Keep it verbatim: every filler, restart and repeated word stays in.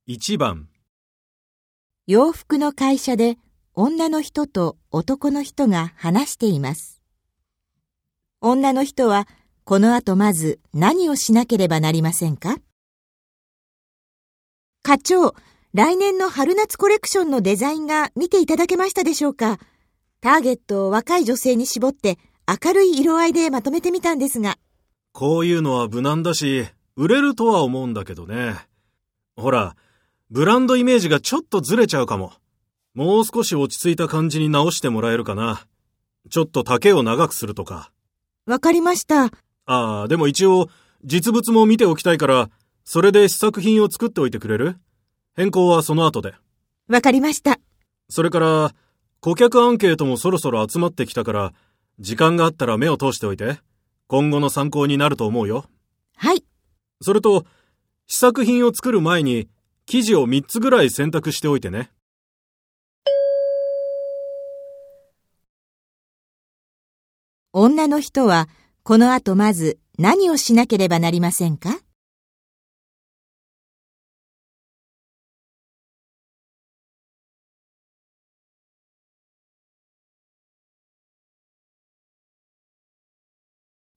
いちばん、 洋服の会社で女の人と男の人が話しています。女の人はこの後まず何をしなければなりませんか？課長、来年の春夏コレクションのデザインが見ていただけましたでしょうか？ターゲットを若い女性に絞って明るい色合いでまとめてみたんですが。 こういうのは無難だし、売れるとは思うんだけどね。ほら、ブランドイメージがちょっとずれちゃうかも。もう少し落ち着いた感じに直してもらえるかな。ちょっと丈を長くするとか。 わかりました。 ああ、でも一応、実物も見ておきたいから、それで試作品を作っておいてくれる？変更はその後で。 わかりました。 それから、顧客アンケートもそろそろ集まってきたから、時間があったら目を通しておいて。今後の参考になると思うよ。 はい。 それと、試作品を作る前に、生地をみっつぐらい選択しておいてね。 女の人はこの後まず何をしなければなりませんか？